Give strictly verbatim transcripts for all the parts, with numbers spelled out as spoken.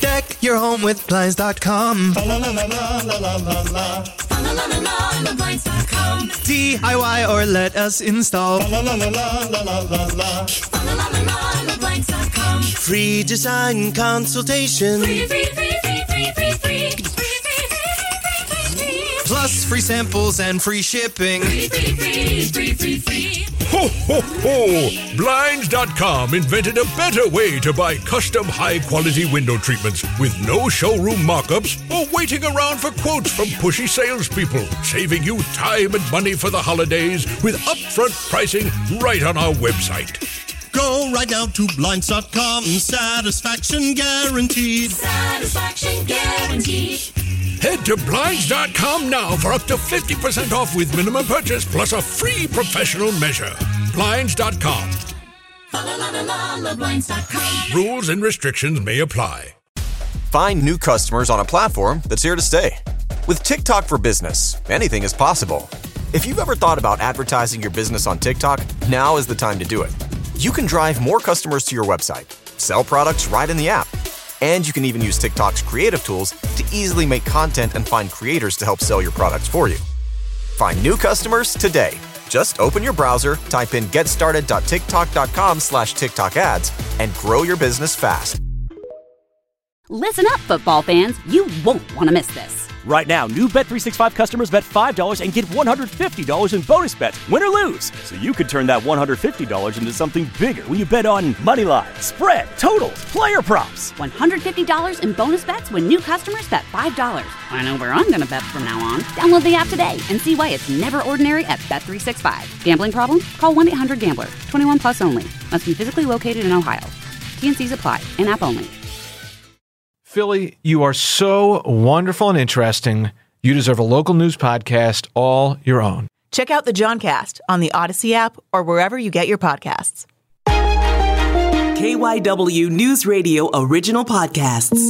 Deck your home with Blinds dot com. La la la la la la la la. La la la la la Blinds dot com. D I Y or let us install. La la la la la la la la. La la la la la Blinds dot com. Free design consultation. Free, free, free, free, free, free, free. Free, free, free, free, free, free. Plus free samples and free shipping. Free, free, free, free, free, free. Ho, ho, ho! Blinds dot com invented a better way to buy custom high-quality window treatments with no showroom mock-ups or waiting around for quotes from pushy salespeople, saving you time and money for the holidays with upfront pricing right on our website. Go right now to Blinds dot com. Satisfaction guaranteed. Satisfaction guaranteed. Head to Blinds dot com now for up to fifty percent off with minimum purchase plus a free professional measure. Blinds dot com. La la la la la Blinds dot com. Rules and restrictions may apply. Find new customers on a platform that's here to stay. With TikTok for Business, anything is possible. If you've ever thought about advertising your business on TikTok, now is the time to do it. You can drive more customers to your website, sell products right in the app, and you can even use TikTok's creative tools to easily make content and find creators to help sell your products for you. Find new customers today. Just open your browser, type in getstarted dot tiktok dot com slash TikTok ads, and grow your business fast. Listen up, football fans. You won't want to miss this. Right now, new Bet three sixty-five customers bet five dollars and get one hundred fifty dollars in bonus bets, win or lose. So you could turn that one hundred fifty dollars into something bigger when you bet on money line, spread, totals, player props. one hundred fifty dollars in bonus bets when new customers bet five dollars. I know where I'm going to bet from now on. Download the app today and see why it's never ordinary at Bet three sixty-five. Gambling problem? Call one eight hundred gambler. twenty-one plus only. Must be physically located in Ohio. T and C's apply. In-app only. Philly, you are so wonderful and interesting. You deserve a local news podcast all your own. Check out the Johncast on the Odyssey app or wherever you get your podcasts. K Y W News Radio original podcasts.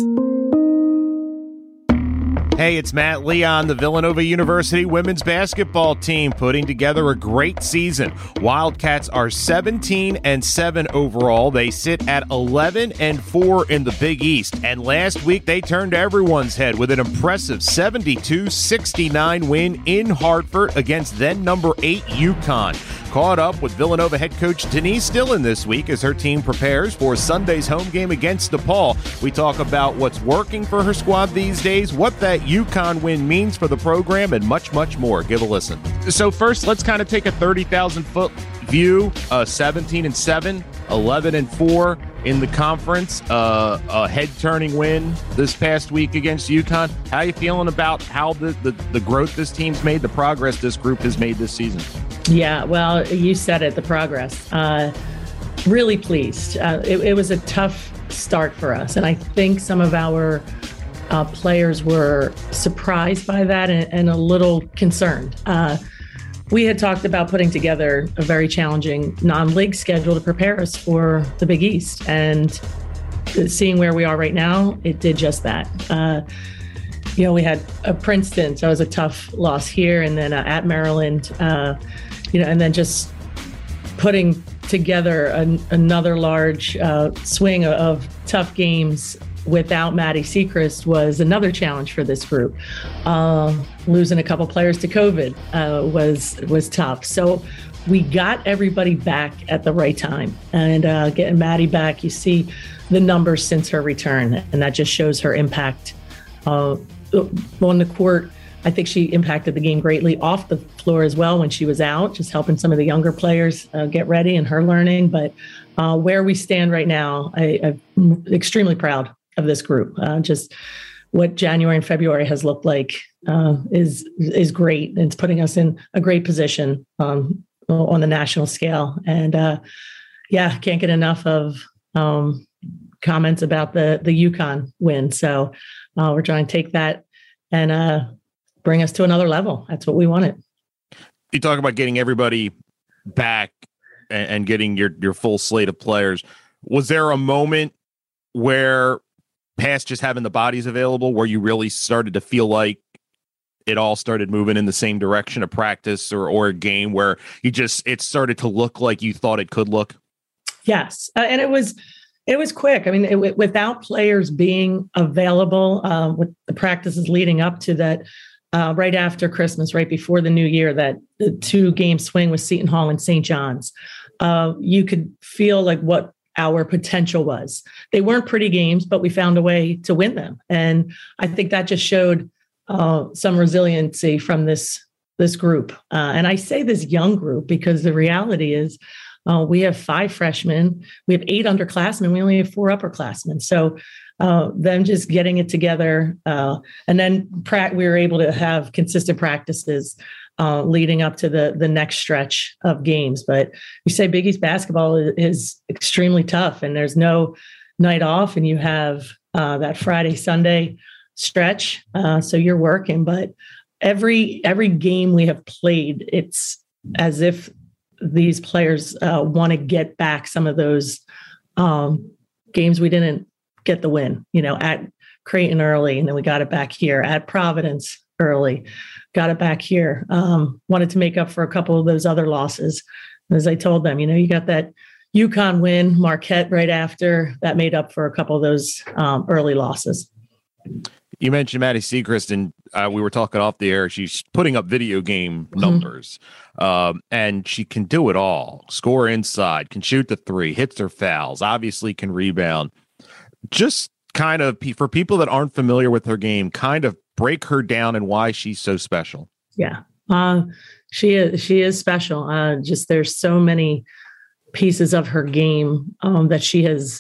Hey, it's Matt Leon. The Villanova University women's basketball team putting together a great season. Wildcats are seventeen and seven overall. They sit at eleven and four in the Big East. And last week they turned everyone's head with an impressive seventy-two sixty-nine win in Hartford against then number eight UConn. Caught up with Villanova head coach Denise Dillon this week as her team prepares for Sunday's home game against DePaul. We talk about what's working for her squad these days, what that UConn win means for the program, and much, much more. Give a listen. So first, let's kind of take a thirty thousand foot view. Uh, seventeen and seven, eleven and four in the conference. Uh, a head-turning win this past week against UConn. How are you feeling about how the, the, the growth this team's made, the progress this group has made this season? Yeah, well, you said it, the progress. Uh, really pleased. Uh, it, it was a tough start for us, and I think some of our uh, players were surprised by that and, and a little concerned. Uh, we had talked about putting together a very challenging non-league schedule to prepare us for the Big East, and seeing where we are right now, it did just that. Uh, you know, we had a Princeton, so it was a tough loss here, and then uh, at Maryland, uh, you know, and then just putting together an, another large uh, swing of, of tough games without Maddie Sechrist was another challenge for this group. Uh, losing a couple players to COVID uh, was was tough. So we got everybody back at the right time, and uh, getting Maddie back, you see the numbers since her return, and that just shows her impact uh, on the court. I think she impacted the game greatly off the floor as well when she was out, just helping some of the younger players uh, get ready and her learning. But uh, where we stand right now, I, I'm extremely proud of this group. Uh, just what January and February has looked like uh, is is great. It's putting us in a great position um, on the national scale. And uh, yeah, can't get enough of um, comments about the the UConn win. So uh, we're trying to take that and uh, bring us to another level. That's what we wanted. You talk about getting everybody back and, and getting your, your full slate of players. Was there a moment where past just having the bodies available where you really started to feel like it all started moving in the same direction of practice or, or a game where you just, it started to look like you thought it could look? Yes. Uh, and it was, It was quick. I mean, it, without players being available, uh, with the practices leading up to that, uh, right after Christmas, right before the new year, that the two game swing with Seton Hall and Saint John's, uh, you could feel like what our potential was. They weren't pretty games, but we found a way to win them. And I think that just showed uh, some resiliency from this, this group. Uh, and I say this young group because the reality is, Uh, we have five freshmen, we have eight underclassmen, we only have four upperclassmen. So uh, them just getting it together. Uh, and then pra- we were able to have consistent practices uh, leading up to the, the next stretch of games. But we say Big East basketball is, is extremely tough, and there's no night off, and you have uh, that Friday, Sunday stretch. Uh, so you're working, but every every game we have played, it's as if these players uh, want to get back some of those um, games we didn't get the win, you know, at Creighton early, and then we got it back here at Providence early, got it back here. Um, wanted to make up for a couple of those other losses. As I told them, you know, you got that UConn win, Marquette right after, that made up for a couple of those um, early losses. You mentioned Maddie Sechrist, and uh, we were talking off the air. She's putting up video game numbers, mm-hmm. um, and she can do it all. Score inside, can shoot the three, hits her fouls, obviously can rebound. Just kind of, for people that aren't familiar with her game, kind of break her down and why she's so special. Yeah, uh, she is. She is special. Uh, just there's so many pieces of her game um, that she has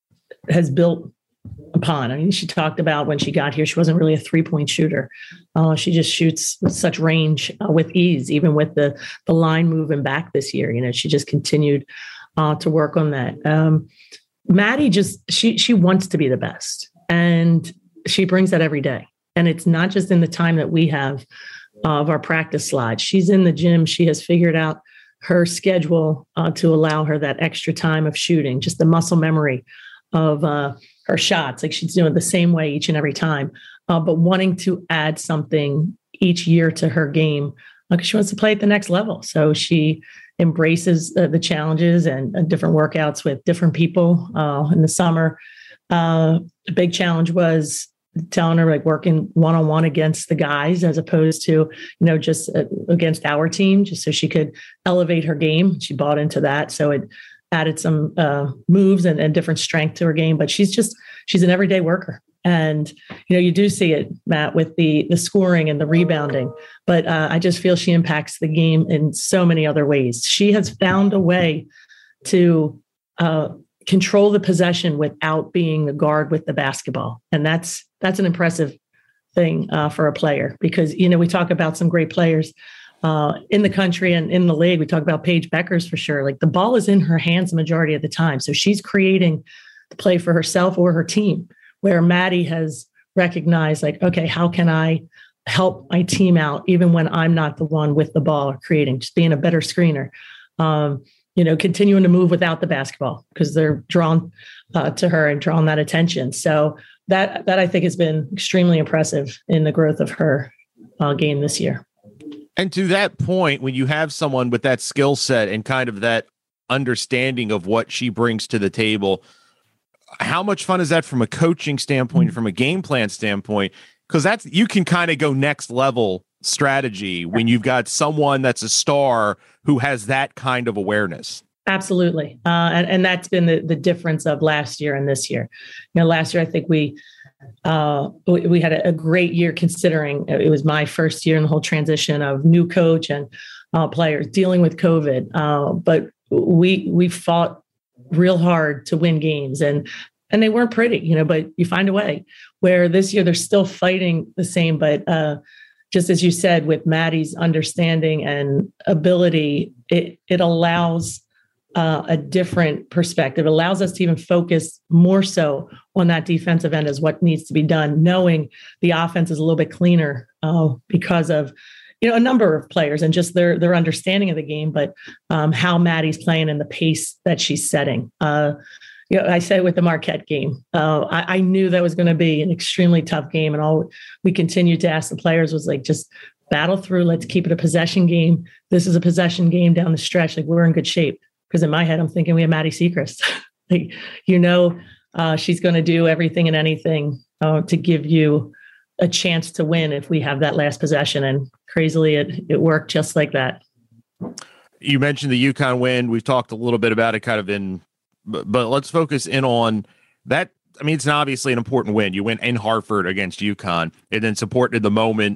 has built upon. I mean, she talked about when she got here, she wasn't really a three-point shooter. Uh, she just shoots with such range uh, with ease, even with the the line moving back this year. You know, she just continued uh, to work on that. Um, Maddie just, she she wants to be the best, and she brings that every day. And it's not just in the time that we have uh, of our practice slides. She's in the gym. She has figured out her schedule uh, to allow her that extra time of shooting, just the muscle memory of uh, her shots. Like she's doing it the same way each and every time, uh, but wanting to add something each year to her game because uh, she wants to play at the next level. So she embraces uh, the challenges and uh, different workouts with different people uh, in the summer. Uh, the big challenge was telling her like working one-on-one against the guys as opposed to, you know, just uh, against our team, just so she could elevate her game. She bought into that. So it added some uh, moves and, and different strength to her game, but she's just, she's an everyday worker. And, you know, you do see it, Matt, with the the scoring and the rebounding, but uh, I just feel she impacts the game in so many other ways. She has found a way to uh, control the possession without being the guard with the basketball. And that's, that's an impressive thing uh, for a player because, you know, we talk about some great players uh, in the country and in the league. We talk about Paige Beckers for sure. Like the ball is in her hands the majority of the time. So she's creating the play for herself or her team, where Maddie has recognized like, okay, how can I help my team out even when I'm not the one with the ball or creating, just being a better screener. Um, you know, continuing to move without the basketball because they're drawn uh, to her and drawn that attention. So that, that I think has been extremely impressive in the growth of her uh, game this year. And to that point, when you have someone with that skill set and kind of that understanding of what she brings to the table, how much fun is that from a coaching standpoint, mm-hmm. from a game plan standpoint? Because that's, you can kind of go next level strategy when you've got someone that's a star who has that kind of awareness. Absolutely. Uh, and, and that's been the, the difference of last year and this year. You know, last year, I think we, uh, we, we had a, a great year considering it was my first year in the whole transition of new coach and uh, players dealing with COVID. Uh, but we, we fought real hard to win games and, and they weren't pretty, you know, but you find a way. Where this year they're still fighting the same, but uh, just as you said, with Maddie's understanding and ability, it it allows uh, a different perspective. It allows us to even focus more so on that defensive end as what needs to be done, knowing the offense is a little bit cleaner uh, because of, you know, a number of players and just their their understanding of the game, but um, how Maddie's playing and the pace that she's setting. Uh, You know, I said with the Marquette game, uh, I, I knew that was going to be an extremely tough game. And all we continued to ask the players was like, just battle through. Let's keep it a possession game. This is a possession game down the stretch. Like we're in good shape. Because in my head, I'm thinking we have Maddie Sechrist. Like, you know, uh, she's going to do everything and anything uh, to give you a chance to win if we have that last possession. And crazily, it it worked just like that. You mentioned the UConn win. We've talked a little bit about it kind of in, but, but let's focus in on that. I mean, it's obviously an important win. You win in Hartford against UConn and then supported the moment.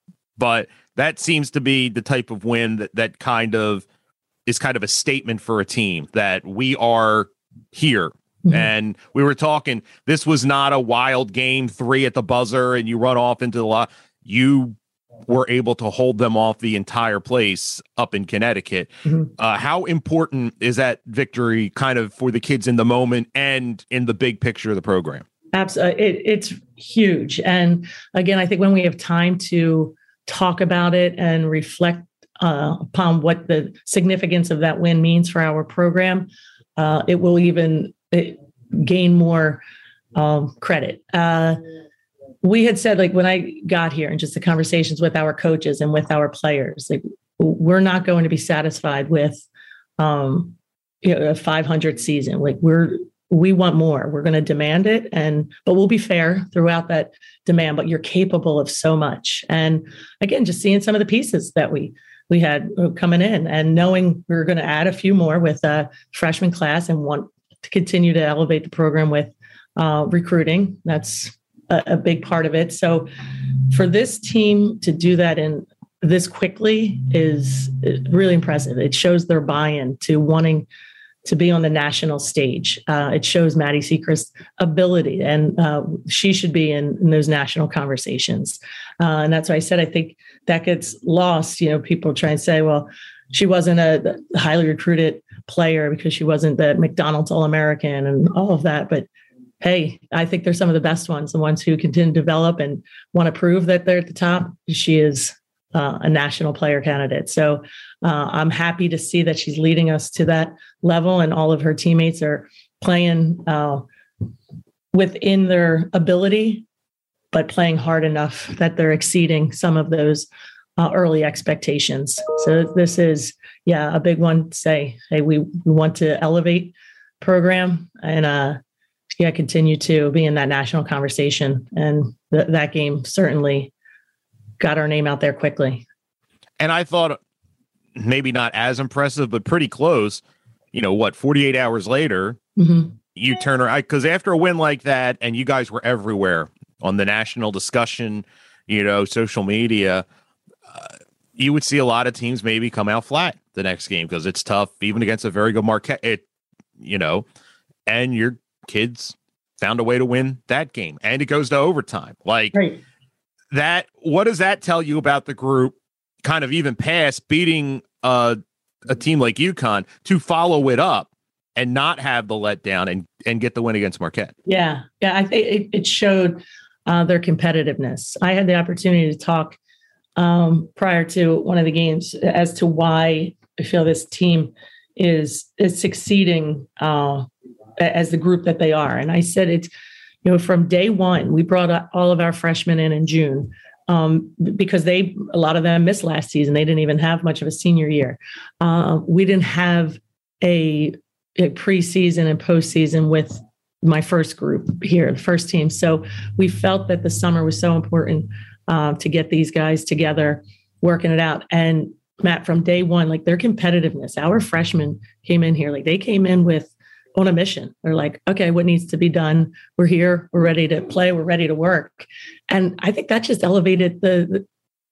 But that seems to be the type of win that, that kind of is kind of a statement for a team that we are here. Mm-hmm. And we were talking, this was not a wild game, three at the buzzer, and you run off into the lot. You were able to hold them off the entire place up in Connecticut. Mm-hmm. Uh, how important is that victory kind of for the kids in the moment and in the big picture of the program? Absolutely. It, it's huge. And again, I think when we have time to talk about it and reflect uh, upon what the significance of that win means for our program, uh, it will even it, gain more um, credit. Uh, we had said, like, when I got here and just the conversations with our coaches and with our players, like, we're not going to be satisfied with um, you know, a five hundred season. Like, we're, we want more. We're going to demand it. And, but we'll be fair throughout that demand, but you're capable of so much. And again, just seeing some of the pieces that we, we had coming in and knowing we were going to add a few more with a freshman class and want to continue to elevate the program with uh, recruiting. That's a, a big part of it. So for this team to do that in this quickly is really impressive. It shows their buy-in to wanting to be on the national stage. Uh, it shows Maddie Sechrest's ability, and uh, she should be in, in those national conversations. Uh, and that's why I said, I think that gets lost. You know, people try and say, well, she wasn't a highly recruited player because she wasn't the McDonald's All-American and all of that. But hey, I think they're some of the best ones, the ones who continue to develop and want to prove that they're at the top. She is uh, a national player candidate. So uh, I'm happy to see that she's leading us to that level, and all of her teammates are playing uh, within their ability, but playing hard enough that they're exceeding some of those uh, early expectations. So this is, yeah, a big one to say, hey, we, we want to elevate program and uh, yeah, continue to be in that national conversation. And th- that game certainly got our name out there quickly. And I thought maybe not as impressive, but pretty close. You know, what, forty-eight hours later, mm-hmm. you turn around, because after a win like that, and you guys were everywhere on the national discussion, you know, social media, uh, you would see a lot of teams maybe come out flat the next game because it's tough, even against a very good Marquette, it, you know, and your kids found a way to win that game, and it goes to overtime. Like right. that, what does that tell you about the group, kind of even past beating uh, a team like UConn, to follow it up and not have the letdown and, and get the win against Marquette? Yeah. Yeah. I think it, it showed uh, their competitiveness. I had the opportunity to talk um, prior to one of the games as to why I feel this team is, is succeeding uh, as the group that they are. And I said, it's, you know, from day one, we brought all of our freshmen in in June um, because they, a lot of them missed last season. They didn't even have much of a senior year. Uh, we didn't have a, a preseason and postseason with my first group here, the first team. So we felt that the summer was so important uh, to get these guys together, working it out. And Matt, from day one, like their competitiveness, our freshmen came in here, like they came in with on a mission. They're like, okay, what needs to be done? We're here. We're ready to play. We're ready to work. And I think that just elevated the,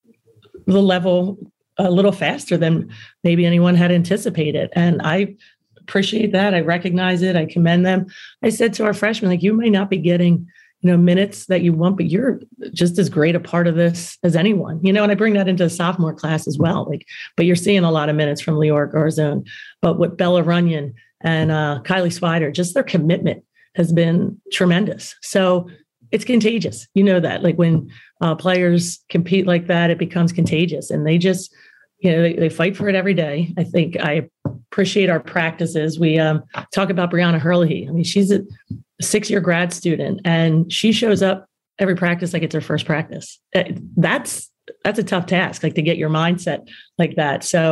the, the level a little faster than maybe anyone had anticipated. And I appreciate that. I recognize it. I commend them. I said to our freshmen, like, you may not be getting, you know, minutes that you want, but you're just as great a part of this as anyone, you know, and I bring that into the sophomore class as well. Like, but you're seeing a lot of minutes from Leora Garzone, but what Bella Runyon and uh, Kylie Swider, just their commitment has been tremendous. So it's contagious. You know that, like when uh, players compete like that, it becomes contagious, and they just, you know, they, they fight for it every day. I think I appreciate our practices. We um, talk about Brianna Hurley. I mean, she's a six-year grad student, and she shows up every practice like it's her first practice. That's that's a tough task, like to get your mindset like that. So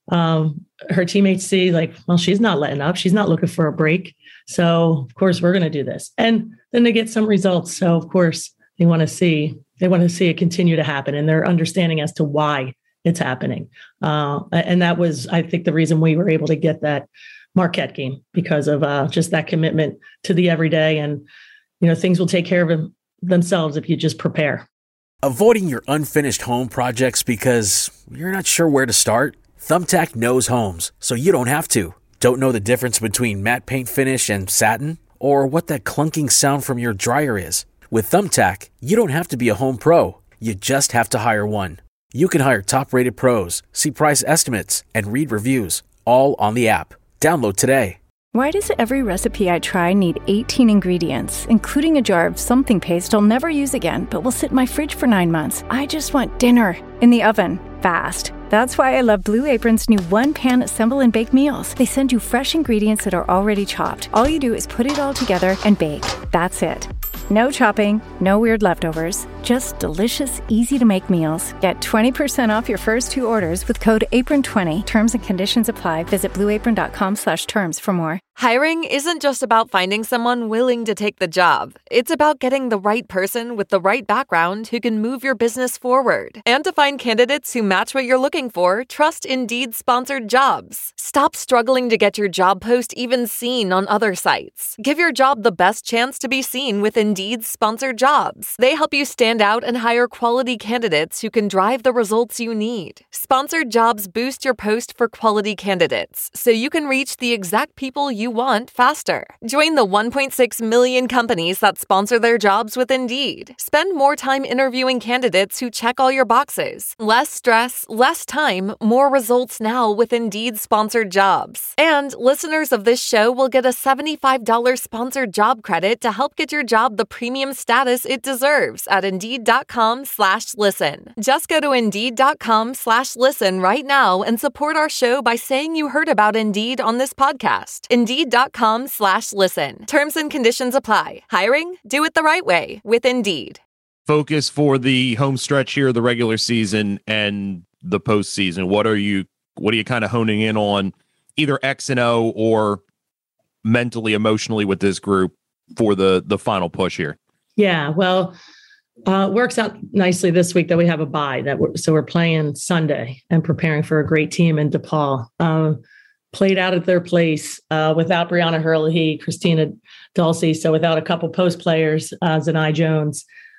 um, her teammates see like, well, she's not letting up. She's not looking for a break. So of course we're going to do this. And then they get some results. So of course they want to see, they want to see it continue to happen, and they're understanding as to why it's happening. Uh, and that was, I think, the reason we were able to get that Marquette game, because of uh, just that commitment to the everyday. And, you know, things will take care of them, themselves if you just prepare. Avoiding your unfinished home projects because you're not sure where to start? Thumbtack knows homes, so you don't have to. Don't know the difference between matte paint finish and satin? Or what that clunking sound from your dryer is? With Thumbtack, you don't have to be a home pro. You just have to hire one. You can hire top-rated pros, see price estimates, and read reviews, all on the app. Download today. Why does every recipe I try need eighteen ingredients, including a jar of something paste I'll never use again, but will sit in my fridge for nine months? I just want dinner in the oven, fast. That's why I love Blue Apron's new one-pan assemble and bake meals. They send you fresh ingredients that are already chopped. All you do is put it all together and bake. That's it. No chopping, no weird leftovers, just delicious, easy-to-make meals. Get twenty percent off your first two orders with code apron twenty. Terms and conditions apply. Visit blueapron.com slash terms for more. Hiring isn't just about finding someone willing to take the job. It's about getting the right person with the right background who can move your business forward. And to find candidates who match what you're looking for, trust Indeed-sponsored jobs. Stop struggling to get your job post even seen on other sites. Give your job the best chance to be seen with Indeed-sponsored jobs. They help you stand out and hire quality candidates who can drive the results you need. Sponsored jobs boost your post for quality candidates, so you can reach the exact people you want faster. Join the one point six million companies that sponsor their jobs with Indeed. Spend more time interviewing candidates who check all your boxes. Less stress, less time, more results now with Indeed-sponsored jobs. And listeners of this show will get a seventy-five dollars sponsored job credit to help get your job the premium status it deserves at Indeed.com slash listen. Just go to Indeed.com slash listen right now and support our show by saying you heard about Indeed on this podcast. Indeed.com slash listen. Terms and conditions apply. Hiring? Do it the right way with Indeed. Focus for the home stretch here, the regular season and the postseason. What are you, what are you kind of honing in on, either X and O or mentally, emotionally with this group for the, the final push here? Yeah, well, uh, works out nicely this week that we have a bye. That we're, so we're playing Sunday and preparing for a great team in DePaul. Um, played out at their place uh, without Brianna Hurley, Christina Dulce, so without a couple post players, uh, Zanai Jones,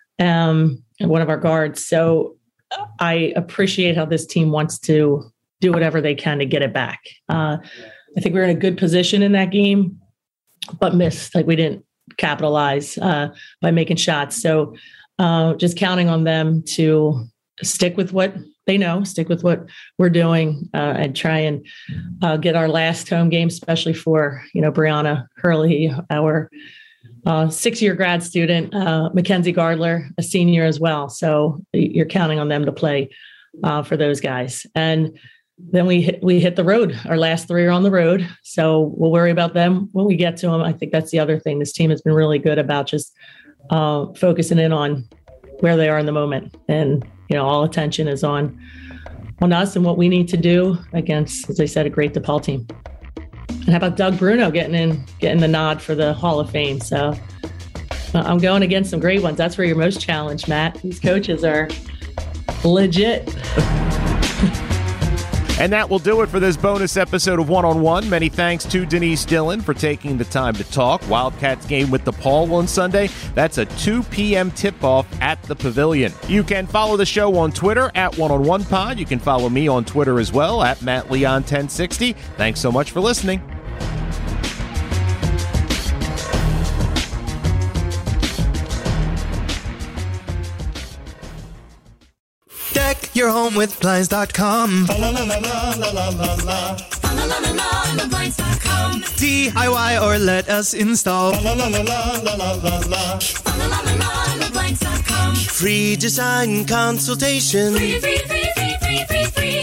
um, and one of our guards. So I appreciate how this team wants to do whatever they can to get it back. Uh, I think we're in a good position in that game, but missed. Like we didn't capitalize uh, by making shots. So uh, just counting on them to stick with what they know, stick with what we're doing, uh, and try and uh, get our last home game, especially for, you know, Brianna Hurley, our uh, six-year grad student, uh, Mackenzie Gardler, a senior as well. So you're counting on them to play uh, for those guys. And then we hit, we hit the road. Our last three are on the road. So we'll worry about them when we get to them. I think that's the other thing. This team has been really good about just uh, focusing in on where they are in the moment. And, you know, all attention is on, on us and what we need to do against, as I said, a great DePaul team. And how about Doug Bruno getting in, getting the nod for the Hall of Fame? So uh, I'm going against some great ones. That's where you're most challenged, Matt. These coaches are legit. And that will do it for this bonus episode of One on One. Many thanks to Denise Dillon for taking the time to talk. Wildcats game with DePaul on Sunday. That's a two p.m. tip-off at the Pavilion. You can follow the show on Twitter at One on One Pod. You can follow me on Twitter as well at Matt Leon ten sixty. Thanks so much for listening. Deck your home with Blinds dot com. D I Y or let us install. Free design consultation. Free, free, free, free, free, free, free.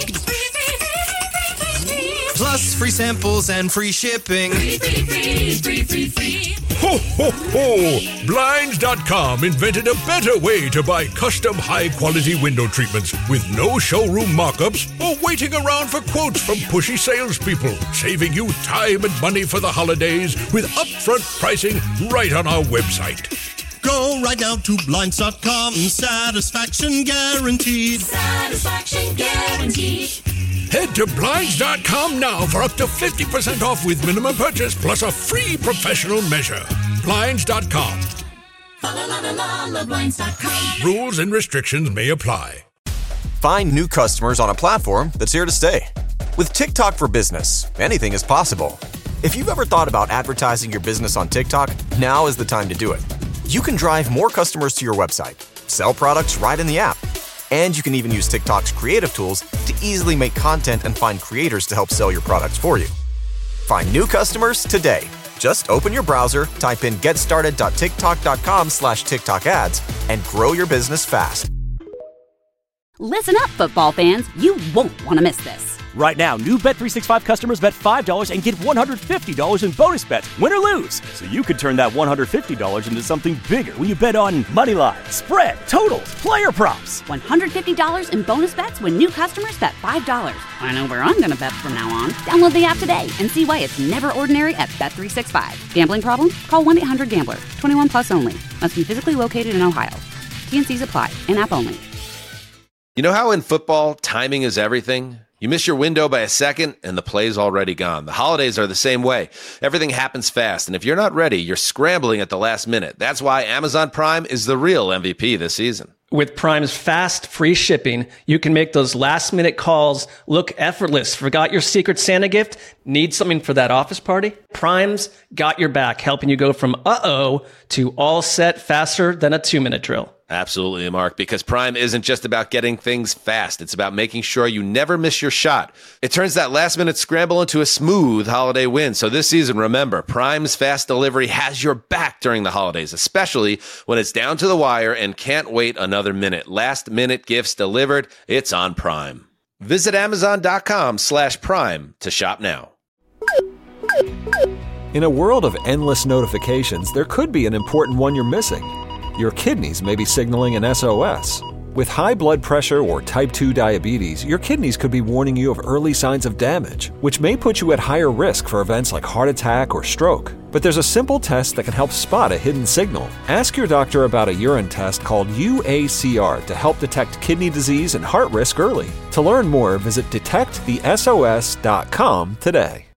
Plus free samples and free shipping. Free, free, free, free, free, free. Ho, ho, ho! Blinds dot com invented a better way to buy custom high-quality window treatments with no showroom mock-ups or waiting around for quotes from pushy salespeople, saving you time and money for the holidays with upfront pricing right on our website. Go right now to Blinds dot com. Satisfaction guaranteed. Satisfaction guaranteed. Head to Blinds dot com now for up to fifty percent off with minimum purchase plus a free professional measure. Blinds dot com. Blinds dot com. Rules and restrictions may apply. Find new customers on a platform that's here to stay. With TikTok for Business, anything is possible. If you've ever thought about advertising your business on TikTok, now is the time to do it. You can drive more customers to your website, sell products right in the app, and you can even use TikTok's creative tools to easily make content and find creators to help sell your products for you. Find new customers today. Just open your browser, type in getstarted.tiktok.com slash TikTok ads, and grow your business fast. Listen up, football fans. You won't want to miss this. Right now, new Bet three sixty-five customers bet five dollars and get one hundred fifty dollars in bonus bets, win or lose. So you could turn that one hundred fifty dollars into something bigger when you bet on money line, spread, totals, player props. one hundred fifty dollars in bonus bets when new customers bet five dollars. I know where I'm going to bet from now on. Download the app today and see why it's never ordinary at Bet three sixty-five. Gambling problem? Call one eight hundred gambler. twenty-one plus only. Must be physically located in Ohio. T N Cs apply. In-app only. You know how in football, timing is everything? You miss your window by a second, and the play's already gone. The holidays are the same way. Everything happens fast, and if you're not ready, you're scrambling at the last minute. That's why Amazon Prime is the real M V P this season. With Prime's fast, free shipping, you can make those last-minute calls look effortless. Forgot your Secret Santa gift? Need something for that office party? Prime's got your back, helping you go from uh-oh to all set faster than a two-minute drill. Absolutely, Mark, because Prime isn't just about getting things fast. It's about making sure you never miss your shot. It turns that last-minute scramble into a smooth holiday win. So this season, remember, Prime's fast delivery has your back during the holidays, especially when it's down to the wire and can't wait another minute. Last-minute gifts delivered, it's on Prime. Visit Amazon.com slash Prime to shop now. In a world of endless notifications, there could be an important one you're missing. Your kidneys may be signaling an S O S. With high blood pressure or type two diabetes, your kidneys could be warning you of early signs of damage, which may put you at higher risk for events like heart attack or stroke. But there's a simple test that can help spot a hidden signal. Ask your doctor about a urine test called U A C R to help detect kidney disease and heart risk early. To learn more, visit detect the S O S dot com today.